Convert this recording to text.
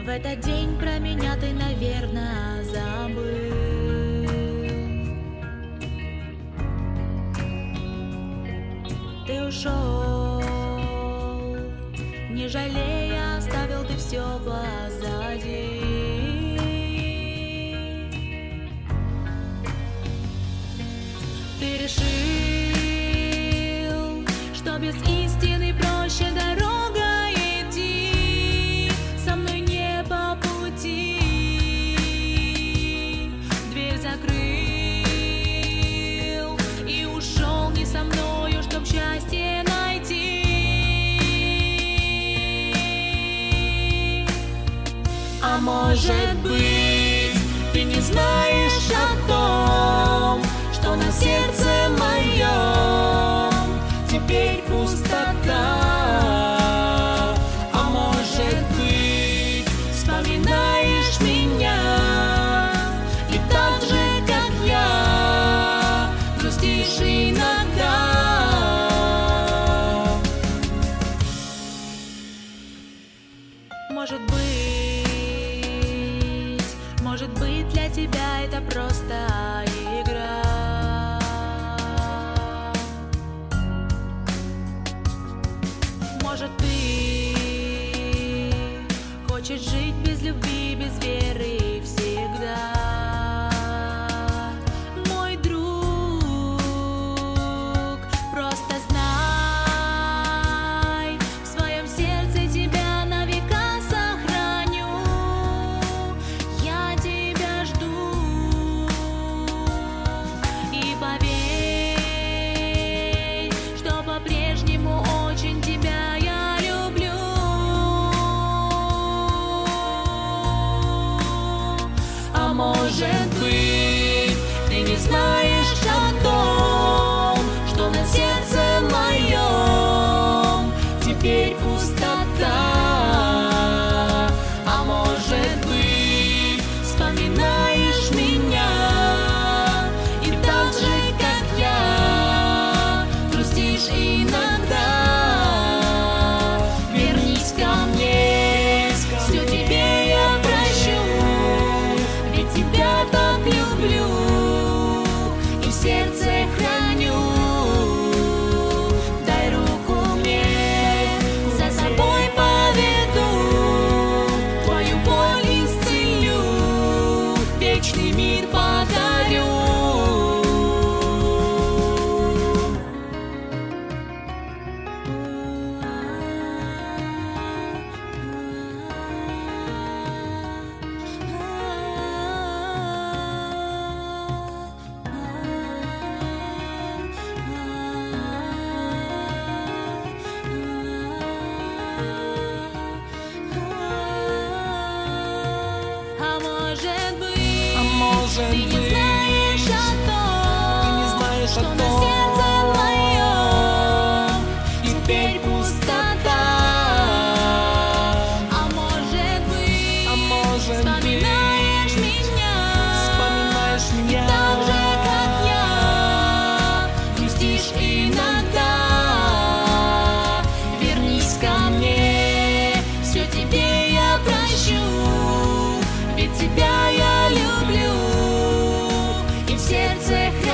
В этот день про меня ты, наверное, забыл. Ты ушел, не жалея, оставил ты все позади. Ты решил, что без истины проще дорога идти, со мной не по пути. Дверь закрыл и ушел не со мною, чтоб счастье найти. А может быть, ты не знаешь о том, что на сердце моем теперь пустота. А может быть, вспоминаешь меня и так же, как я, грустишь иногда. Может быть, для тебя это просто игра. Может, ты хочешь жить без любви, без веры всегда. Мой друг, просто знай, в своем сердце тебя на века сохраню. Я тебя жду и поверь, что по-прежнему очень тебя я люблю. А может быть, ты не знаешь о том, что на сердце моем теперь пустота. А может быть, вспоминаешь меня и так же, как я, грустишь иногда. Вернись ко мне, все тебе я прощу, ведь тебя так люблю и в сердце храню. Дай руку мне, за собой поведу, твою боль исцелю, вечный мир подарю. А может быть, ты не знаешь о том, что на сердце моем теперь пустота. А может быть, вспоминаешь меня и так же, как я, грустишь иногда. Вернись ко мне, все тебе я прощу, ведь тебя я люблю и в сердце